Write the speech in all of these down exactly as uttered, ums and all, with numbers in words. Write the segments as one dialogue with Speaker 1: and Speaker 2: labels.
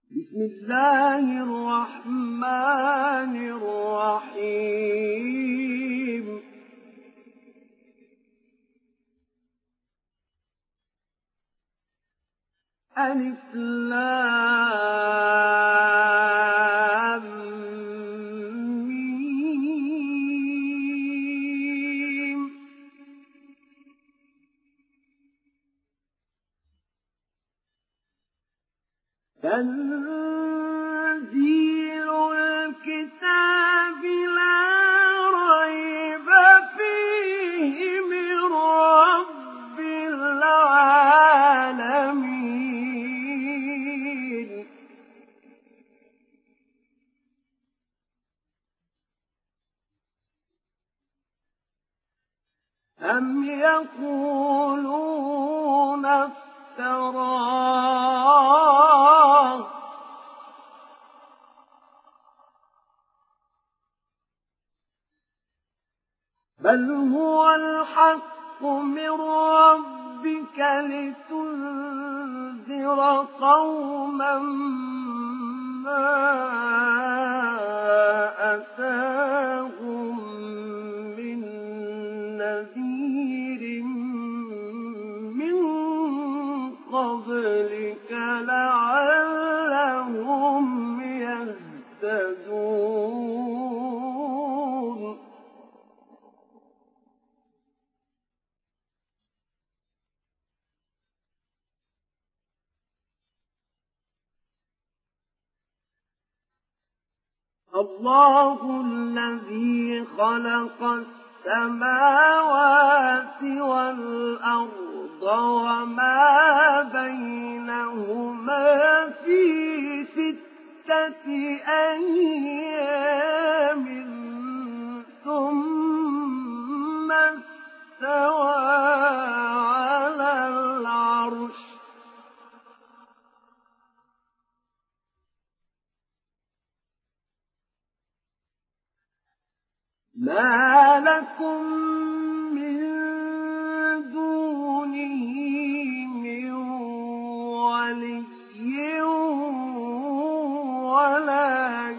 Speaker 1: بسم الله الرحمن الرحيم ألف لام ميم تنزيل الكتاب لا ريب فيه من رب العالمين أم يقولون افتراه بل هو الحق من ربك لتنذر قوما ما أتاهم من نذير من قبلك لعلهم يهتدون الله الذي خلق السماوات والأرض وما بينهما في ستة أيام ثم استوى على العرش ما لكم من دونه من ولي ولا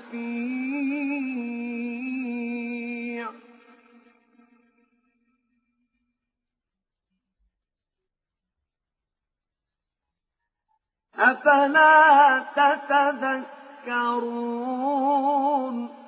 Speaker 1: شفيع أفلا تتذكرون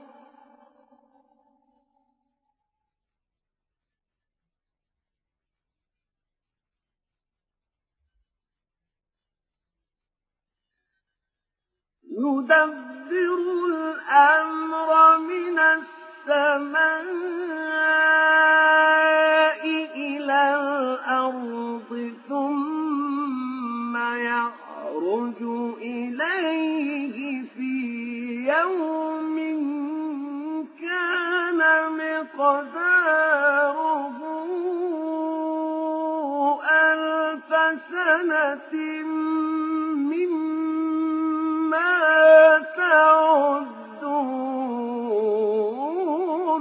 Speaker 1: يدبر الأمر من السماء إلى الأرض ثم يعرج إليه في يوم كان مقداره ألف سنة مما تعدون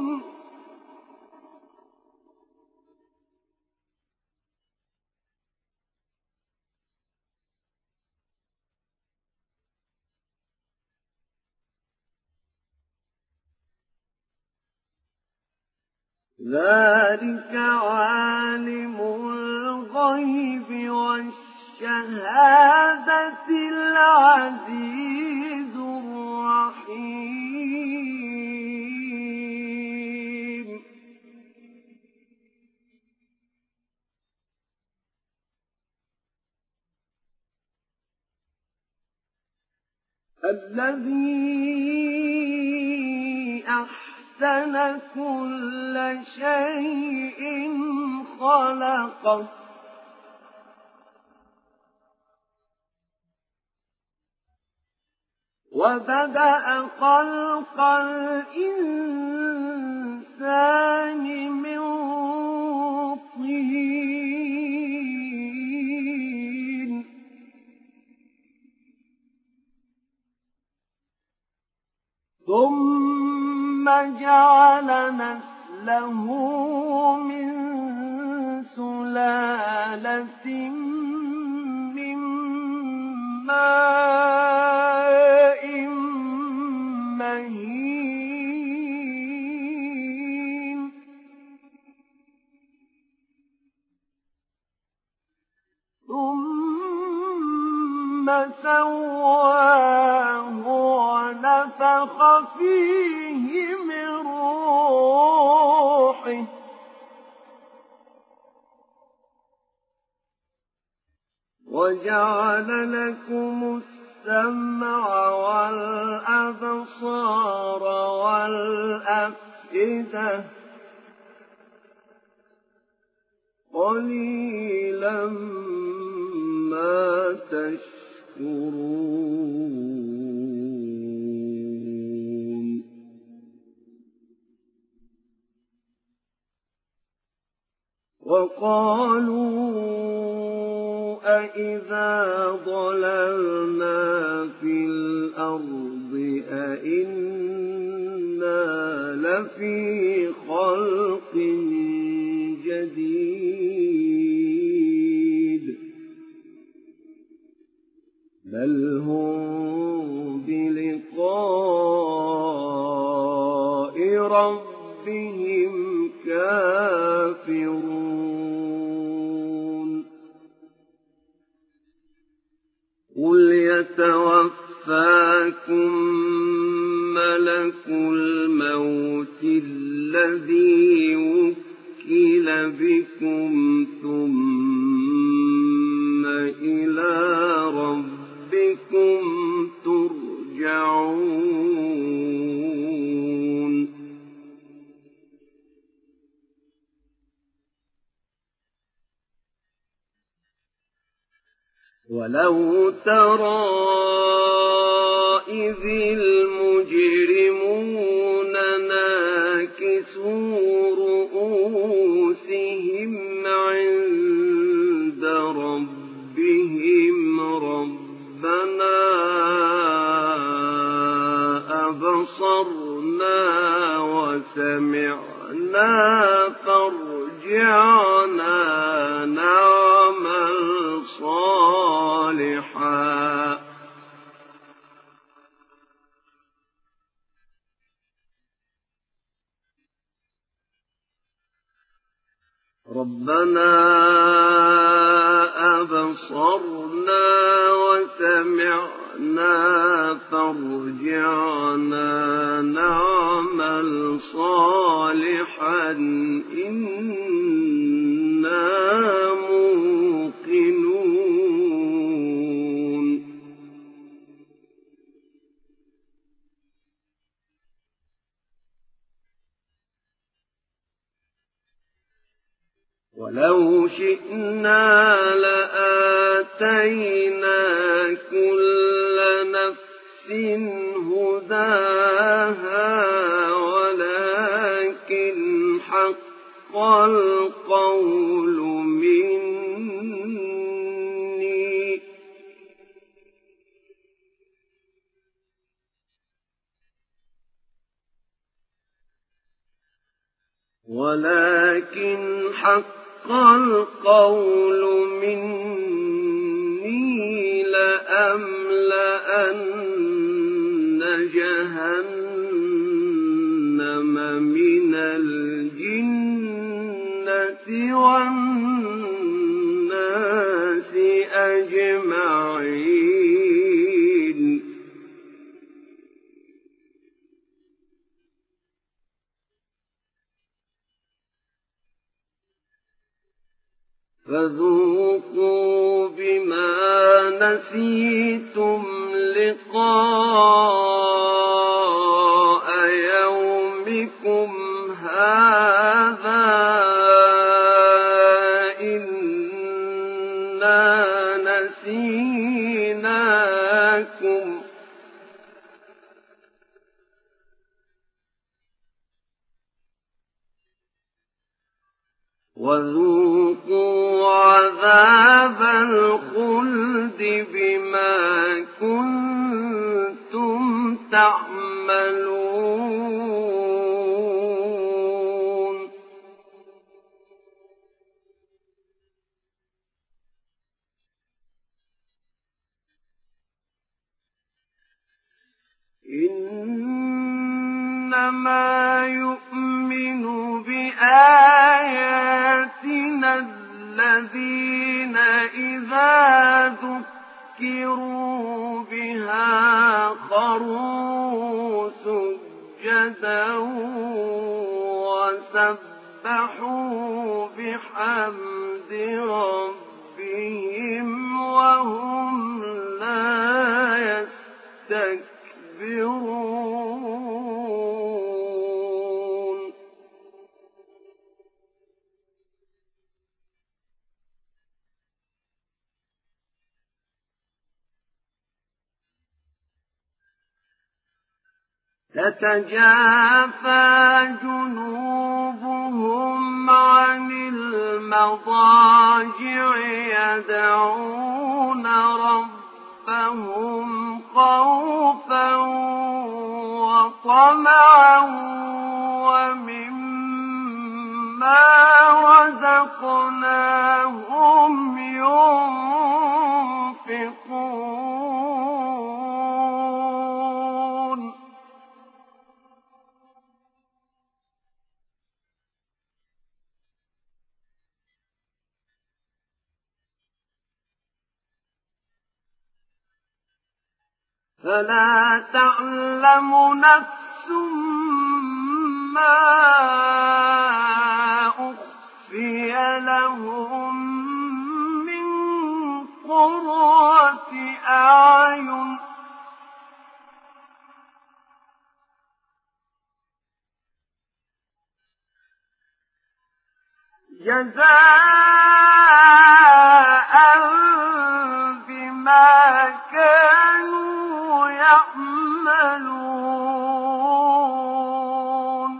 Speaker 1: ذلك عالم الغيب والشهادة العزيز الرحيم الذي أحسن كل شيء خلقه وبدأ خلق الإنسان من طين ثم جعل نسله من سلالة من ماء ثم سواه ونفخ فيه من روحه وجعل لكم السمع والأبصار والأفئدة قليلا ما تشكرون وقالوا أإذا ضللنا في الأرض أإنا لفي خلق جديد بل هم بلقاء ربهم كافرون قل يتوفاكم ملك الموت الذي وكل بكم ثم إلى ربكم ترجعون ولو ترى إذ المجرمون ناكسوا رؤوسهم عند ربهم ربنا أبصرنا وسمعنا فارجعنا نعمل صالحا ربنا أبصرنا وسمعنا فارجعنا نعمل صالحا إنا موقنون ولو شئنا لآتينا كل نفس هداها ولكن حق القول مني ولكن حق القول مني لأملأن جهنم من الجنة والناس أجمعين فذوقوا بما نسيتم لقاء يومكم هذا إنا نسيناكم وذوقوا عذاب الخلد بما كنتم تعملون إنما يؤمن بآياتنا الذين إذا ذكروا ذكروا بها خروا سجدا وسبحوا بحمد ربهم وهم لا يستكبرون تتجافى جنوبهم عن المضاجع يدعون ربهم خوفا وطمعا ومما رزقناهم ينفقون فلا تعلم نفس ما أخفي لهم من قرة أعين جزاء بما كانوا يعملون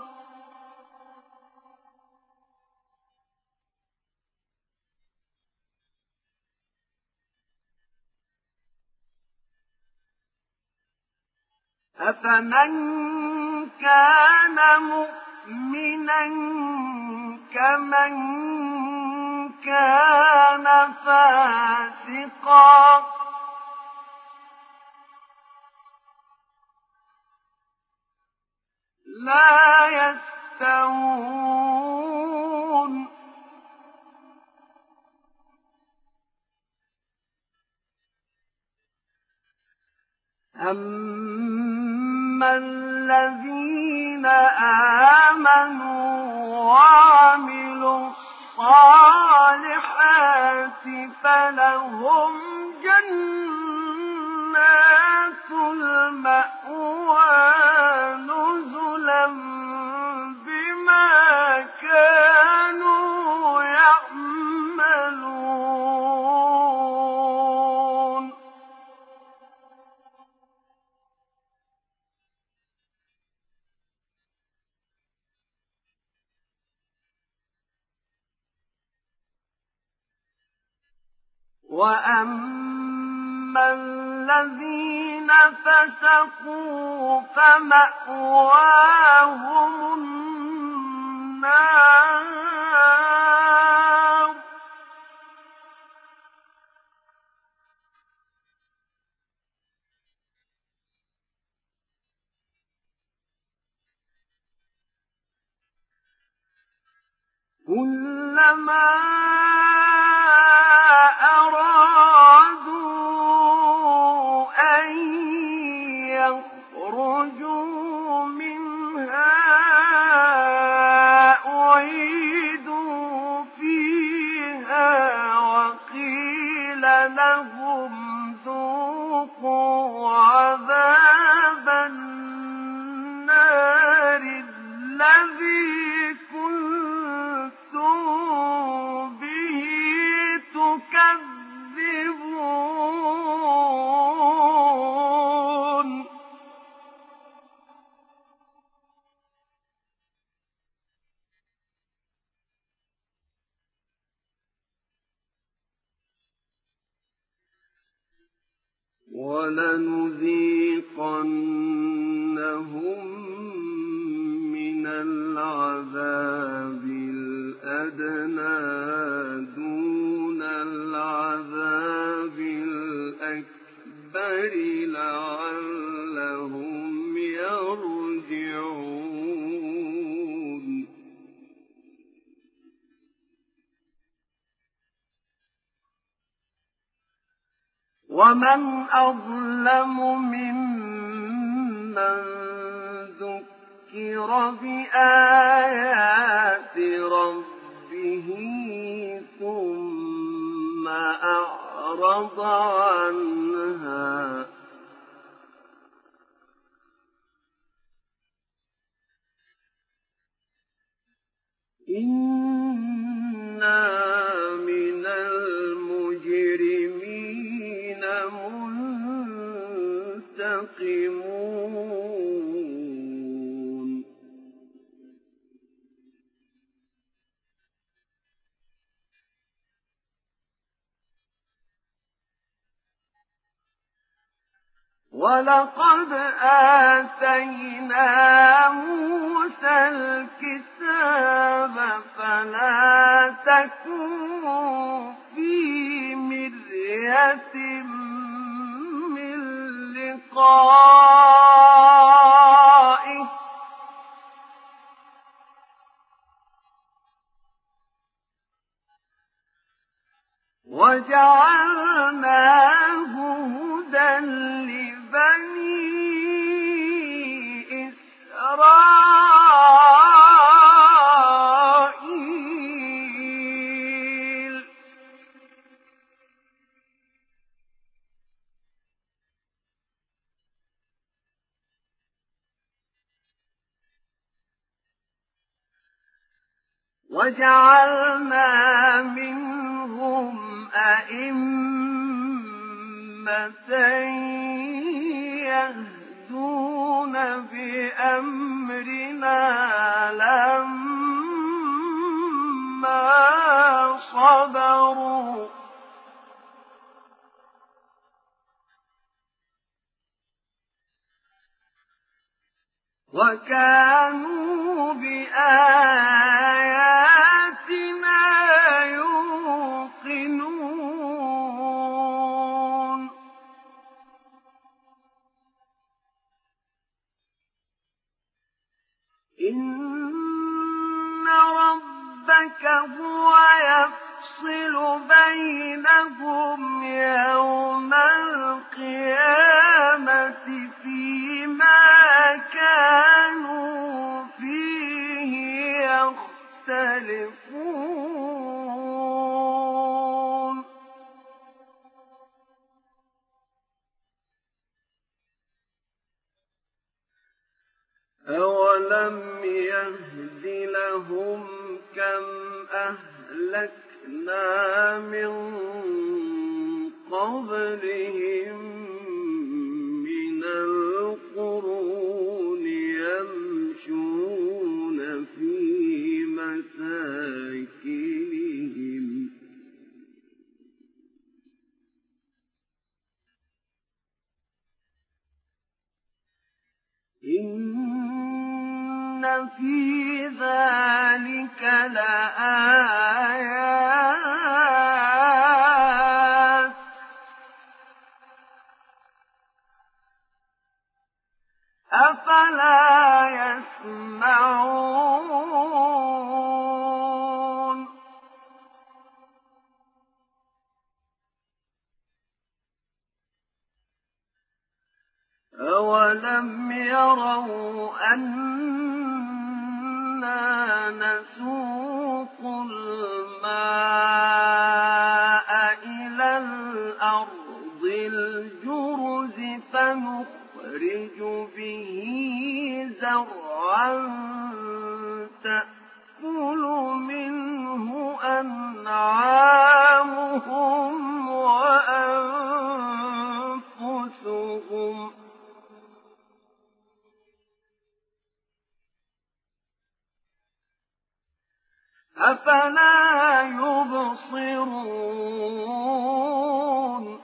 Speaker 1: أفمن كان مؤمنا كمن كان فاسقا لا يستوون أما الذين آمنوا وعملوا الصالحات فلهم جنات المأوى نزلا بما كانوا يعملون وأما الذين فسقوا فمأواهم النار كلما أرادوا أن يخرجوا منها أعيدوا فيها وقيل لهم ذوقوا عذاب النار الذي كنتم به تكذبون ولنذيقنهم من العذاب الأدنى دون العذاب الأكبر لعلهم يرجعون ومن أظلم ممن ذكر بآيات ربه ثم أعرض عنها إنا من المجرمين منتقمون ولقد آتينا موسى الكتاب فلا تكن في مرية من لقائه وجعلناه هدى لبني إسرائيل وجعلنا منهم أئمة يهدون بأمرنا لما صبروا وكانوا بآياتنا يوقنون إن ربك هو يفصل بينهم يوم القيامة فيما كانوا فيه يختلفون أولم يهد لهم كم أهلكنا من قبلهم من القرون يمشون في مساكنهم إن في ذلك لآيات أفلا يسمعون أولم يروا أنا نسوق الماء إلى الأرض الجرز فنخرج به زرعا تأكل منه أنعامهم وأنفسهم أفلا يبصرون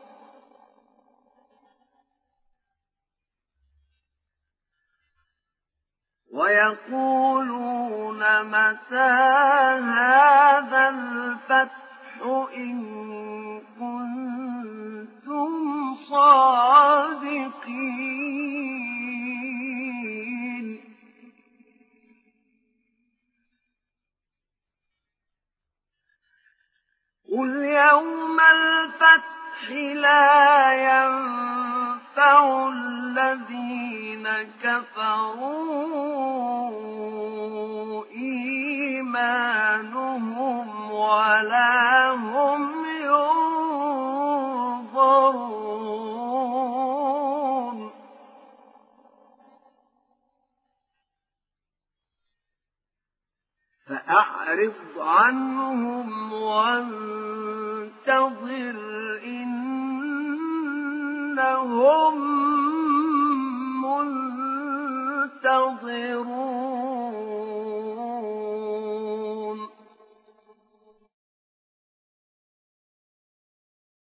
Speaker 1: ويقولون متى هذا الفتح إن كنتم صادقين قل يوم الفتح لا ينفع الذين كفروا إيمانهم ولا هم ينظرون فأعرض عنهم وانتظر إنهم